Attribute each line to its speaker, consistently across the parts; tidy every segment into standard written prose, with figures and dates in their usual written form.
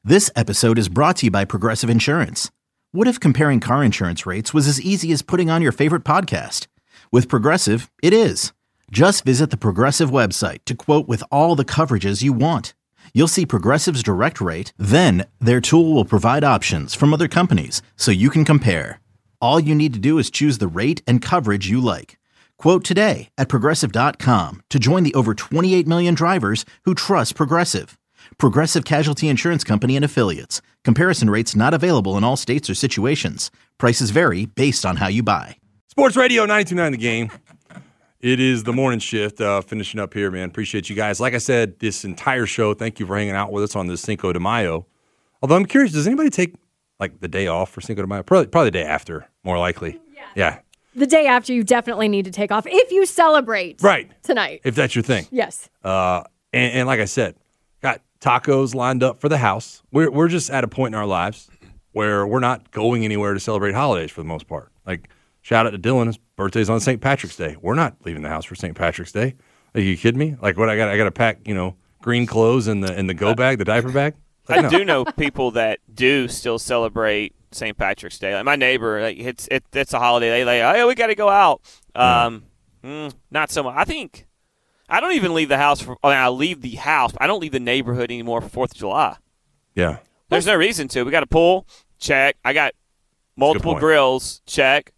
Speaker 1: This episode is brought to you by Progressive Insurance. What if comparing car insurance rates was as easy as putting on your favorite podcast? With Progressive, it is. Just visit the Progressive website to quote with all the coverages you want. You'll see Progressive's direct rate, then their tool will provide options from other companies so you can compare. All you need to do is choose the rate and coverage you like. Quote today at Progressive.com to join the over 28 million drivers who trust Progressive. Progressive Casualty Insurance Company and Affiliates. Comparison rates not available in all states or situations. Prices vary based on how you buy.
Speaker 2: Sports Radio 92.9 The Game. It is the morning shift. Finishing up here, man. Appreciate you guys. Like I said, this entire show, thank you for hanging out with us on this Cinco de Mayo. Although I'm curious, does anybody take like the day off for Cinco de Mayo? Probably the day after, more likely. Yeah.
Speaker 3: The day after, you definitely need to take off if you celebrate tonight.
Speaker 2: If that's your thing.
Speaker 3: Yes.
Speaker 2: And like I said, got tacos lined up for the house. We're just at a point in our lives where we're not going anywhere to celebrate holidays for the most part. Like, shout out to Dylan. His birthday's on St. Patrick's Day. We're not leaving the house for St. Patrick's Day. Are you kidding me? Like, what I got to pack, green clothes in the go bag, the diaper bag. Like,
Speaker 4: I do know people that do still celebrate St. Patrick's Day. Like my neighbor, it's a holiday. They oh, we got to go out. Not so much. I don't even leave the house. I leave the house. I don't leave the neighborhood anymore for 4th of July.
Speaker 2: Yeah.
Speaker 4: There's no reason to. We got a pool. Check. I got multiple grills. Check.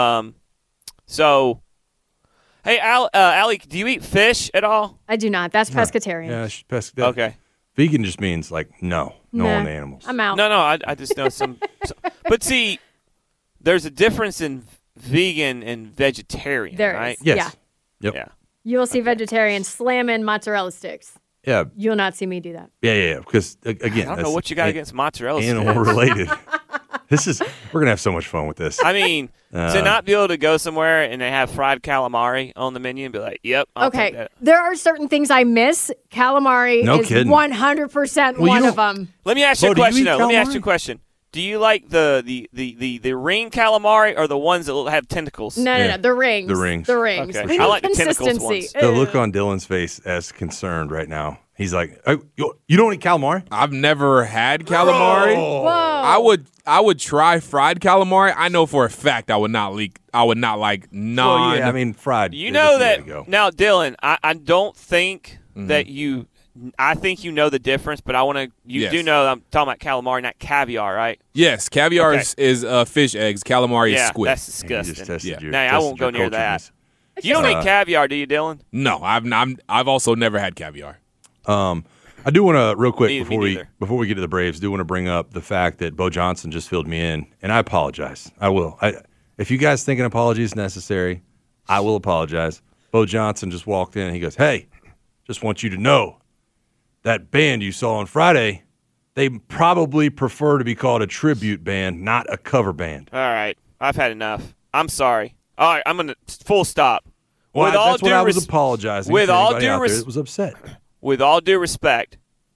Speaker 4: So, hey, Allie, do you eat fish at all?
Speaker 3: I do not. That's pescatarian.
Speaker 2: Yeah, pescatarian.
Speaker 4: Okay.
Speaker 2: Vegan just means no on the animals.
Speaker 3: I'm out.
Speaker 4: No, I just know some. But see, there's a difference in vegan and vegetarian,
Speaker 3: There
Speaker 4: right?
Speaker 3: is.
Speaker 2: Yes.
Speaker 3: Yeah.
Speaker 2: Yep.
Speaker 4: Yeah.
Speaker 3: You will see vegetarians slamming mozzarella sticks.
Speaker 2: Yeah.
Speaker 3: You'll not see me do that.
Speaker 2: Yeah. Because again,
Speaker 4: I don't know what you got against mozzarella sticks.
Speaker 2: Animal related. We're gonna have so much fun with this.
Speaker 4: I mean, to not be able to go somewhere and they have fried calamari on the menu and be like, "Yep, I'll take
Speaker 3: Okay,
Speaker 4: that."
Speaker 3: there are certain things I miss. Calamari is
Speaker 2: kidding.
Speaker 3: 100% one of them.
Speaker 4: Let me ask you a
Speaker 2: do you
Speaker 4: question,
Speaker 2: eat
Speaker 4: though. Let me ask
Speaker 2: calamari?
Speaker 4: you a question. Do you like the ring calamari or the ones that have tentacles?
Speaker 3: No, the rings.
Speaker 2: The rings.
Speaker 4: Okay.
Speaker 3: We
Speaker 4: I
Speaker 3: need
Speaker 4: like the tentacles
Speaker 3: consistency.
Speaker 4: ones.
Speaker 2: The look on Dylan's face as concerned right now. He's like, oh, you don't eat calamari?
Speaker 5: I've never had calamari.
Speaker 3: Whoa.
Speaker 5: I would try fried calamari. I know for a fact I would not like non.
Speaker 2: Well, yeah, I mean fried.
Speaker 4: You
Speaker 2: is
Speaker 4: know
Speaker 2: the way to
Speaker 4: that
Speaker 2: go.
Speaker 4: now, Dylan. I don't think that you. I think you know the difference, but I want to. You
Speaker 5: Yes.
Speaker 4: do know I'm talking about calamari, not caviar, right?
Speaker 5: Yes, caviar
Speaker 4: Okay.
Speaker 5: is fish eggs. Calamari is squid.
Speaker 4: That's
Speaker 2: He
Speaker 4: disgusting.
Speaker 2: just tested
Speaker 5: Yeah.
Speaker 2: your-
Speaker 4: Nah, I
Speaker 2: tested
Speaker 4: won't go
Speaker 2: your
Speaker 4: near that.
Speaker 2: culturedness.
Speaker 4: You don't eat caviar, do you, Dylan?
Speaker 5: No, I've also never had caviar.
Speaker 2: I do want to real quick
Speaker 4: Me neither.
Speaker 2: before we get to the Braves, do want to bring up the fact that Bo Johnson just filled me in, and I apologize. I will. If you guys think an apology is necessary, I will apologize. Bo Johnson just walked in and he goes, "Hey, just want you to know that band you saw on Friday, they probably prefer to be called a tribute band, not a cover band."
Speaker 4: All right, I've had enough. I'm sorry. All right, I'm gonna full stop.
Speaker 2: Well,
Speaker 4: all
Speaker 2: that's what
Speaker 4: due
Speaker 2: I was
Speaker 4: res-
Speaker 2: apologizing.
Speaker 4: with
Speaker 2: to
Speaker 4: all
Speaker 2: anybody
Speaker 4: due
Speaker 2: out there
Speaker 4: res-
Speaker 2: that was upset.
Speaker 4: With all due respect,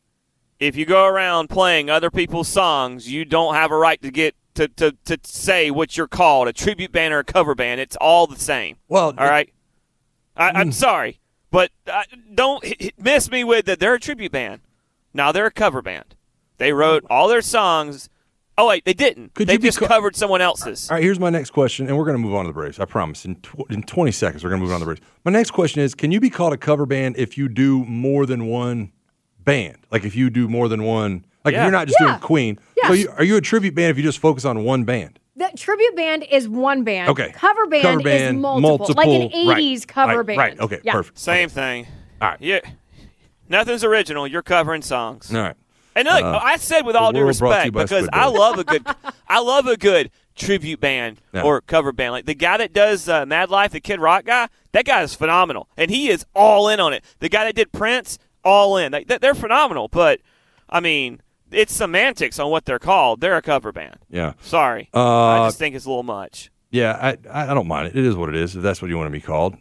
Speaker 4: if you go around playing other people's songs, you don't have a right to get to say what you're called, a tribute band or a cover band. It's all the same.
Speaker 2: Well,
Speaker 4: all right. I'm sorry, but don't miss me with that. They're a tribute band. Now they're a cover band. They wrote all their songs. Oh wait, they didn't. They just covered someone else's.
Speaker 2: All right, here's my next question, and we're going to move on to the Braves. I promise. In 20 seconds, we're going to move on to the Braves. My next question is, can you be called a cover band if you do more than one band? Like if you do more than one, like if you're not just doing Queen.
Speaker 3: Yes.
Speaker 2: So are you a tribute band if you just focus on one band?
Speaker 3: The tribute band is one band.
Speaker 2: Okay.
Speaker 3: Cover band is multiple. Like an 80s cover band.
Speaker 2: Right, okay,
Speaker 3: Yeah.
Speaker 2: perfect.
Speaker 4: Same thing.
Speaker 2: All right.
Speaker 4: Yeah. Nothing's original. You're covering songs.
Speaker 2: All right.
Speaker 4: And look, I said with all due
Speaker 2: world brought to you
Speaker 4: respect
Speaker 2: by
Speaker 4: because
Speaker 2: Squidward.
Speaker 4: I love a good tribute band or cover band. Like the guy that does Mad Life, the Kid Rock guy, that guy is phenomenal, and he is all in on it. The guy that did Prince, all in. They're phenomenal, but I mean, it's semantics on what they're called. They're a cover band.
Speaker 2: Yeah.
Speaker 4: Sorry, I just think it's a little much.
Speaker 2: Yeah, I don't mind it. It is what it is, if that's what you want to be called.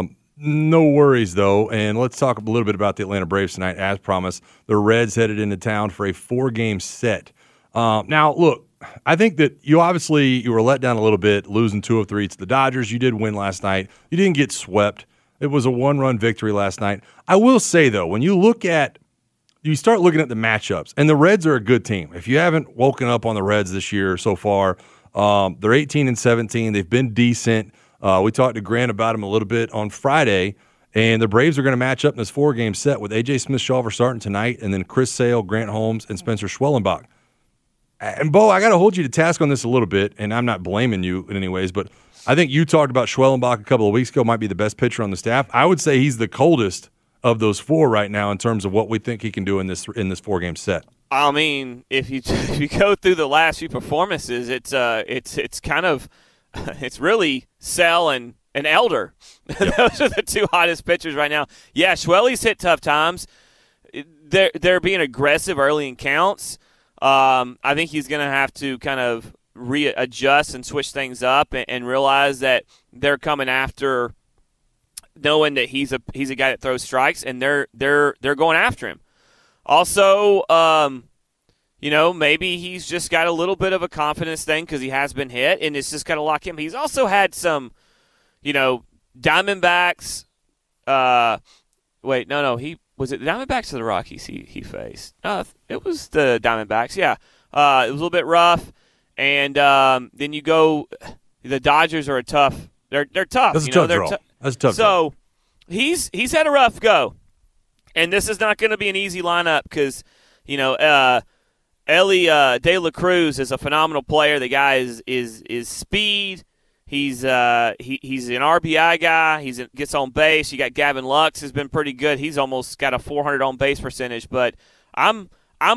Speaker 2: No worries, though. And let's talk a little bit about the Atlanta Braves tonight. As promised, the Reds headed into town for a 4-game set. Now, look, I think that you were let down a little bit, losing 2 of 3 to the Dodgers. You did win last night. You didn't get swept. It was a 1-run victory last night. I will say, though, when you look at you start looking at the matchups, and the Reds are a good team. If you haven't woken up on the Reds this year so far, they're 18-17. They've been decent. We talked to Grant about them a little bit on Friday, and the Braves are going to match up in this 4-game set with A.J. Smith-Shawver starting tonight, and then Chris Sale, Grant Holmes, and Spencer Schwellenbach. And, Bo, I got to hold you to task on this a little bit, and I'm not blaming you in any ways, but I think you talked about Schwellenbach a couple of weeks ago, might be the best pitcher on the staff. I would say he's the coldest of those 4 right now in terms of what we think he can do in this 4-game set.
Speaker 4: I mean, if you go through the last few performances, it's kind of it's really Sale and Elder. Yep. Those are the 2 hottest pitchers right now. Yeah, Schwelly's hit tough times. They're being aggressive early in counts. I think he's going to have to kind of readjust and switch things up and realize that they're coming after, knowing that he's a guy that throws strikes, and they're going after him. Also, maybe he's just got a little bit of a confidence thing because he has been hit, and it's just got to lock him. He's also had some, Diamondbacks. Was it the Diamondbacks or the Rockies he faced? It was the Diamondbacks. Yeah, it was a little bit rough, and then you go. The Dodgers are tough. They're tough.
Speaker 2: That's a tough draw. That's a tough.
Speaker 4: So he's had a rough go, and this is not going to be an easy lineup because Elly De La Cruz is a phenomenal player. The guy is speed. He's an RBI guy. He gets on base. You got Gavin Lux has been pretty good. He's almost got a 400 on base percentage. But I'm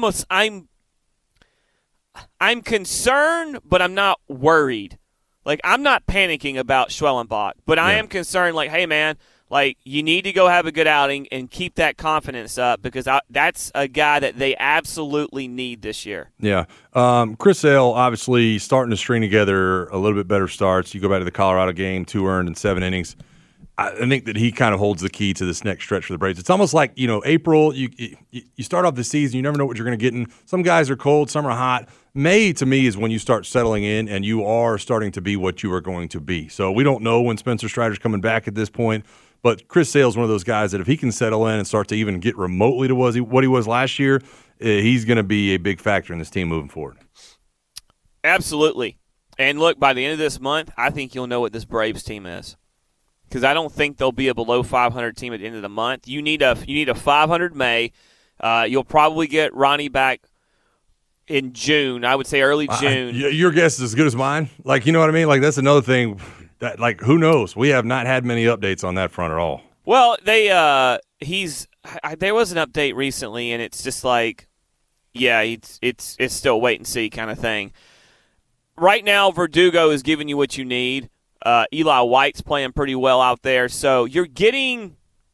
Speaker 4: concerned, but I'm not worried. Like, I'm not panicking about Schwellenbach, but I am concerned. Like, hey man, like, you need to go have a good outing and keep that confidence up because that's a guy that they absolutely need this year.
Speaker 2: Yeah. Chris Sale, obviously, starting to string together a little bit better starts. You go back to the Colorado game, 2 earned in 7 innings. I think that he kind of holds the key to this next stretch for the Braves. It's almost like, April, you start off the season, you never know what you're going to get in. Some guys are cold, some are hot. May, to me, is when you start settling in and you are starting to be what you are going to be. So we don't know when Spencer Strider's coming back at this point. But Chris Sale's one of those guys that if he can settle in and start to even get remotely to what he was last year, he's going to be a big factor in this team moving forward.
Speaker 4: Absolutely. And look, by the end of this month, I think you'll know what this Braves team is. Because I don't think they'll be a below 500 team at the end of the month. You need a 500 May. You'll probably get Ronnie back in June. I would say early June.
Speaker 2: Your guess is as good as mine. Like, you know what I mean? Like, that's another thing. That, like, who knows? We have not had many updates on that front at all.
Speaker 4: Well, there was an update recently, and it's just like, yeah, it's still wait and see kind of thing. Right now, Verdugo is giving you what you need. Eli White's playing pretty well out there, so you're getting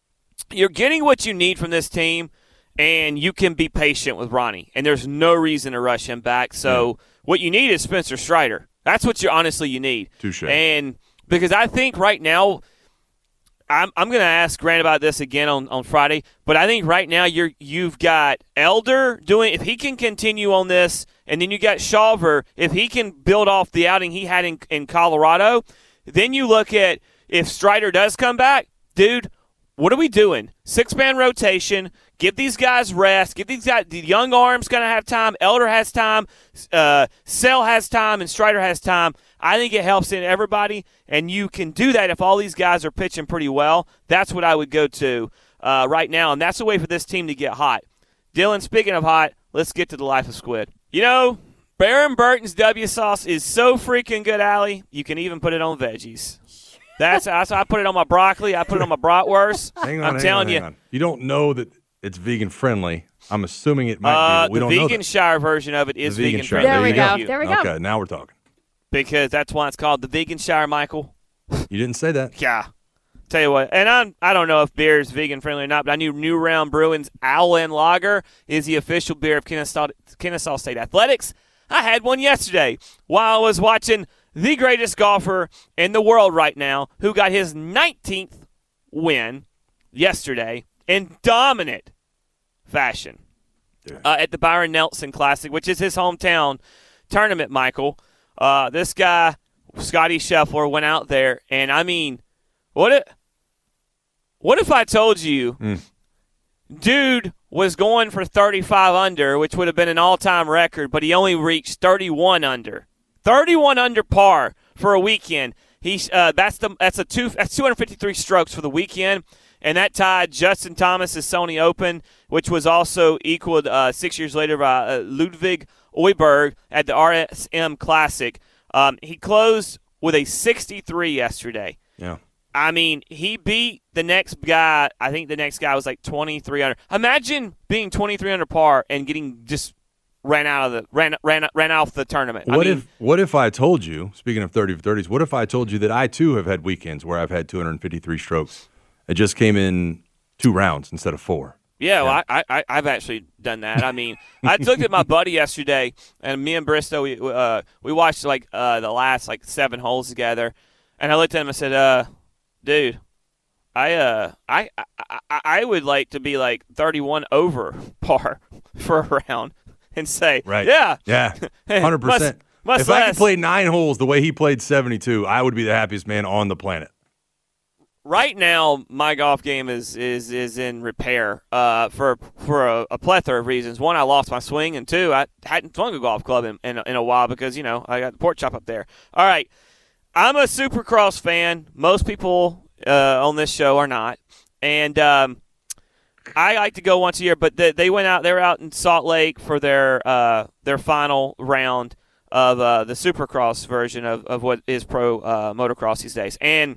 Speaker 4: what you need from this team, and you can be patient with Ronnie. And there's no reason to rush him back. So what you need is Spencer Strider. That's what you need.
Speaker 2: Touché.
Speaker 4: And because I think right now, I'm going to ask Grant about this again on Friday, but I think right now you've got Elder doing, if he can continue on this, and then you got Shawver, if he can build off the outing he had in Colorado, then you look at if Strider does come back, dude, what are we doing? 6-man rotation. Give these guys rest. Give these guys – the young arm's going to have time. Elder has time. Sale has time. And Strider has time. I think it helps in everybody, and you can do that if all these guys are pitching pretty well. That's what I would go to right now, and that's the way for this team to get hot. Dylan, speaking of hot, let's get to the life of Squid. Baron Burton's W sauce is so freaking good, Allie, you can even put it on veggies. That's I put it on my broccoli. I put it on my bratwurst.
Speaker 2: I'm telling you. You don't know that it's vegan friendly. I'm assuming it might be, but we don't know that.
Speaker 4: The Vegan Shire version of it is vegan friendly.
Speaker 3: There we go.
Speaker 2: Okay, now we're talking.
Speaker 4: Because that's why it's called the Vegan Shire, Michael.
Speaker 2: You didn't say that.
Speaker 4: Yeah. Tell you what, and I don't know if beer is vegan friendly or not, but I knew New Round Brewing's Outland Lager is the official beer of Kennesaw State Athletics. I had one yesterday while I was watching the greatest golfer in the world right now, who got his 19th win yesterday in dominant fashion at the Byron Nelson Classic, which is his hometown tournament, Michael. This guy, Scotty Scheffler, went out there, and I mean, what if I told you, dude was going for 35 under, which would have been an all-time record, but he only reached 31 under. 31 under par for a weekend. That's 253 strokes for the weekend, and that tied Justin Thomas's Sony Open, which was also equaled 6 years later by Ludwig Oyberg at the RSM Classic. He closed with a 63 yesterday.
Speaker 2: Yeah.
Speaker 4: I mean, he beat the next guy. I think the next guy was like 23 under. Imagine being 23 under par and getting just ran off the tournament.
Speaker 2: What if I told you, speaking of 30 for 30s, what if I told you that I too have had weekends where I've had 253 strokes? It just came in 2 rounds instead of 4.
Speaker 4: Yeah, well, I've actually done that. I mean, I looked at my buddy yesterday, and me and Bristow, we watched like the last like 7 holes together, and I looked at him and said, dude, I would like to be like 31 over par for a round and say,
Speaker 2: right.
Speaker 4: Yeah,
Speaker 2: 100%. If I could play 9 holes the way he played 72, I would be the happiest man on the planet.
Speaker 4: Right now, my golf game is in repair for a plethora of reasons. One, I lost my swing, and 2, I hadn't swung a golf club in a while because, I got the pork chop up there. All right, I'm a Supercross fan. Most people on this show are not, and I like to go once a year. But they went out. They were out in Salt Lake for their final round of the Supercross version of what is pro motocross these days, and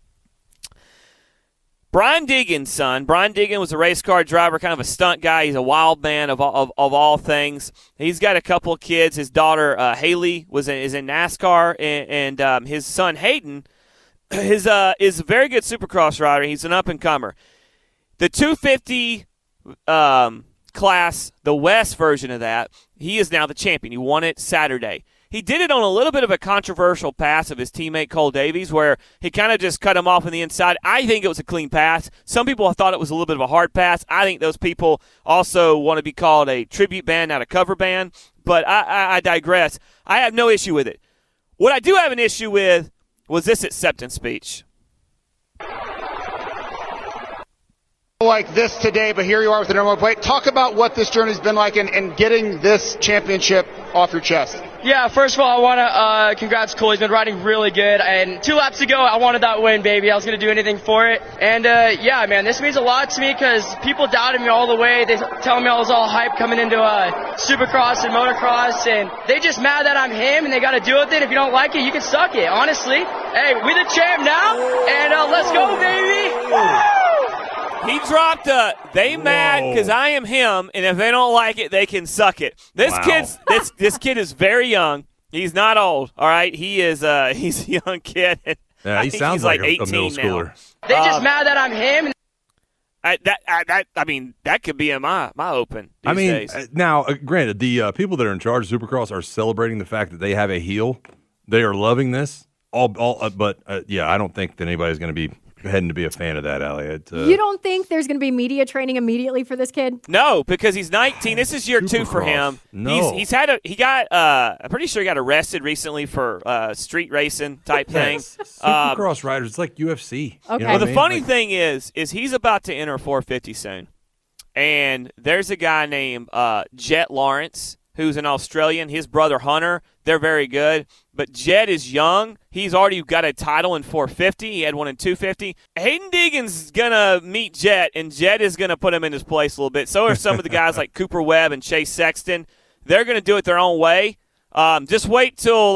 Speaker 4: Brian Diggins' son. Brian Diggins was a race car driver, kind of a stunt guy. He's a wild man of all things. He's got a couple of kids. His daughter Haley is in NASCAR, and his son Hayden is a very good Supercross rider. He's an up and comer. The 250 class, the West version of that, he is now the champion. He won it Saturday. He did it on a little bit of a controversial pass of his teammate Cole Davies, where he kind of just cut him off on the inside. I think it was a clean pass. Some people thought it was a little bit of a hard pass. I think those people also want to be called a tribute band, not a cover band. But I digress. I have no issue with it. What I do have an issue with was this acceptance speech.
Speaker 6: Like this today, but here you are with the number 1 plate. Talk about what this journey's been like and getting this championship off your chest.
Speaker 7: Yeah, first of all, I want to congrats Cole. He's been riding really good, and 2 laps ago, I wanted that win, baby. I was going to do anything for it, and yeah, man, this means a lot to me because people doubted me all the way. They tell me I was all hype coming into Supercross and motocross, and they just mad that I'm him, and they got to deal with it. If you don't like it, you can suck it, honestly. Hey, we the champ now, and let's go, baby! Woo!
Speaker 4: He dropped they mad because I am him, and if they don't like it, they can suck it. This kid is very young. He's not old, all right? He is he's a young kid.
Speaker 2: Yeah, he sounds like a middle schooler.
Speaker 7: Now. They just mad that I'm him.
Speaker 4: That could be in my open these days.
Speaker 2: Now, granted, the people that are in charge of Supercross are celebrating the fact that they have a heel. They are loving this. But I don't think that anybody's going to be heading to be a fan of that, Allie.
Speaker 3: You don't think there's going to be media training immediately for this kid?
Speaker 4: No, because he's 19. This is year 2 for him.
Speaker 2: No.
Speaker 4: I'm pretty sure he got arrested recently for street racing type thing.
Speaker 2: Supercross riders, it's like UFC.
Speaker 3: Okay.
Speaker 4: Well, the funny thing is he's about to enter 450 soon. And there's a guy named Jet Lawrence, who's an Australian. His brother Hunter, they're very good. But Jet is young. He's already got a title in 450. He had one in 250. Hayden Diggins is going to meet Jet, and Jet is going to put him in his place a little bit. So are some of the guys like Cooper Webb and Chase Sexton. They're going to do it their own way. Just wait till,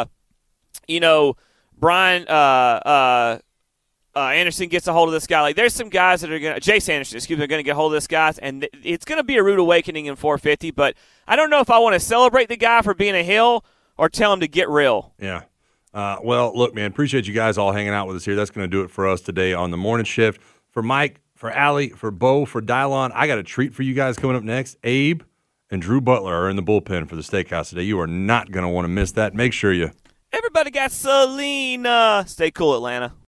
Speaker 4: Brian Anderson gets a hold of this guy. Like, there's some guys that are going to – Jace Anderson, are going to get a hold of this guy, and it's going to be a rude awakening in 450. But I don't know if I want to celebrate the guy for being a heel or tell him to get real.
Speaker 2: Yeah. Well, look, man, appreciate you guys all hanging out with us here. That's going to do it for us today on the morning shift. For Mike, for Allie, for Bo, for Dylon, I got a treat for you guys coming up next. Abe and Drew Butler are in the bullpen for the steakhouse today. You are not going to want to miss that. Make sure you –
Speaker 4: Everybody got Selena. Stay cool, Atlanta.